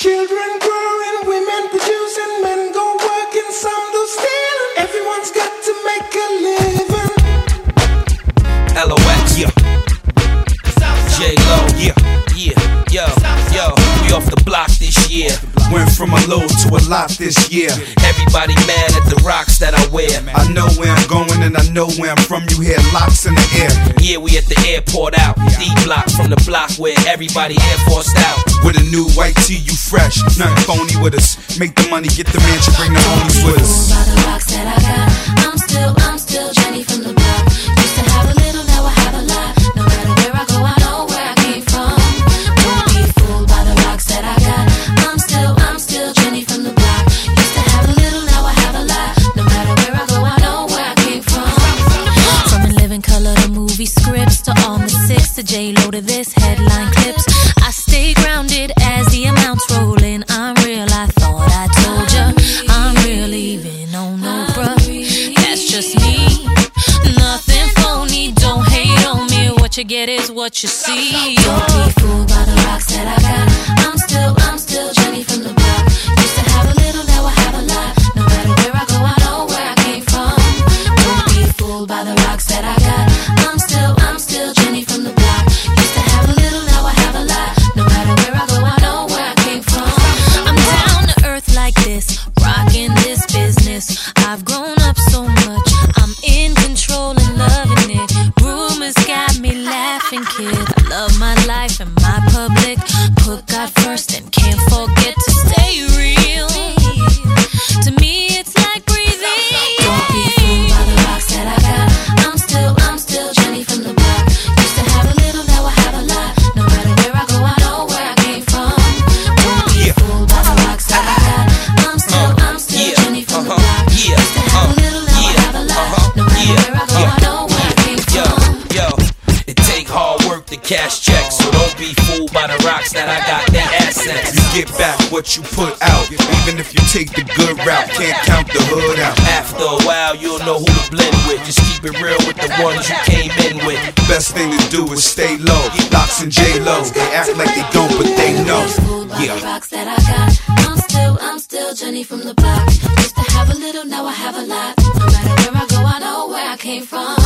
Children growing, women producing, men go working, some do stealing. Everyone's got to make a living. LOX, yeah. J-Lo, yeah, yo, we off the block this year. Went from a low to a lot this year. Everybody mad at the rocks that I wear. I know where I'm going and I know where I'm from. You hear locks in the air. Yeah, we at the airport out. D-block from the block where everybody Air Forced out. With a new white tee, you fresh. Nothing phony with us. Make the money, get the mansion, bring the homies with us. By the rocks that I got, I'm still Jenny from the block. Used to have a little, now I have a lot. No matter where I go, I know where I came from. Don't be fooled by the rocks that I got. I'm still Jenny from the block. Used to have a little, now I have a lot. No matter where I go, I know where I came from. From In Living Color to movie scripts to all the six to J-Lo to this headline clips. I stay grounded as the amounts roll in. I'm real, I thought I told ya. I'm real even on Oprah. That's just me. Nothing phony, don't hate on me. What you get is what you see. Don't be fooled by the rocks that I got. I'm still Jenny from the block. Used to have a little, now I have a lot. No matter where I go, I know where I came from. Don't be fooled by the rocks that I got. I'm still Jenny from the block. Used to have a little, now I have a lot. No matter where I go, I know where I came from. I'm down to earth like this, rocking this business. I've grown up so much, I'm in control and loving it. Rumors got me laughing, kid. I love my life and my public. Put God first and can't forget to stay real. To me, it's like breathing. Don't be fooled by the rocks that I got. I'm still Jenny from the block. Used to have a little, now I have a lot. No matter where I go, I know where I came from. Don't be fooled by the rocks that I got. I'm still Jenny from the block. Used to have a little, now I have a lot. No matter where I go, I know where I came from. Yo, it take hard work to cash checks, so don't be fooled by the rocks that I got. They assets. You get back what you put out. Even if you take the good route, can't count the hood out. After a while, you'll know who to blend with. Just keep it real with the ones you came in with. Best thing to do is stay low. Locks and J-Lo, they act like they don't, but they know. Yeah. The rocks that I got. I'm still Jenny from the block. Used to have a little, now I have a lot. No matter where I go, I know where I came from.